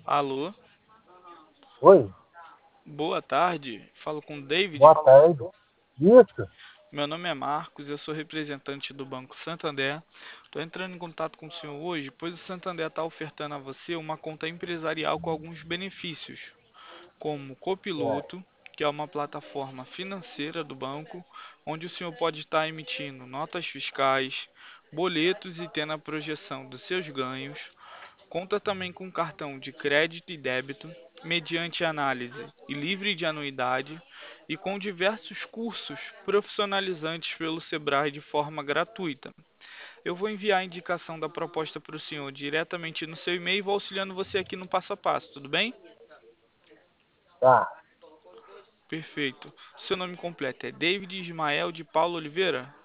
Alô, Oi, boa tarde. Falo com o David. boa tarde. Isso? Meu nome é Marcos, eu sou representante do Banco Santander. Estou entrando em contato com o senhor hoje, pois o Santander está ofertando a você uma conta empresarial com alguns benefícios, como É, Copiloto, que é uma plataforma financeira do banco, onde o senhor pode estar emitindo notas fiscais, boletos e tendo a projeção dos seus ganhos. Conta também com cartão de crédito e débito, mediante análise e livre de anuidade, e com diversos cursos profissionalizantes pelo Sebrae de forma gratuita. Eu vou enviar a indicação da proposta para o senhor diretamente no seu e-mail e vou auxiliando você aqui no passo a passo, tudo bem? tá. Perfeito. Seu nome completo é David Ismael de Paulo Oliveira?